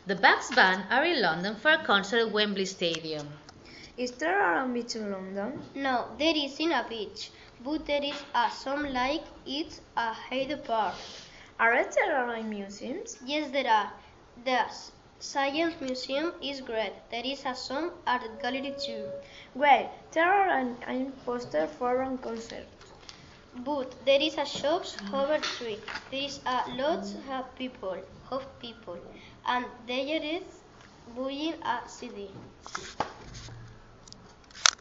The Bugs Band are in London for a concert at Wembley Stadium. Is there a beach in London? No, there isn't a beach, but there is a some like it's a Hyde Park. Are there any museums? Yes, there are. The Science Museum is great. There is a some art gallery too. Well, there are an poster for a concert. But there is a shops over street. There is a lots of people, and there is buying a CD.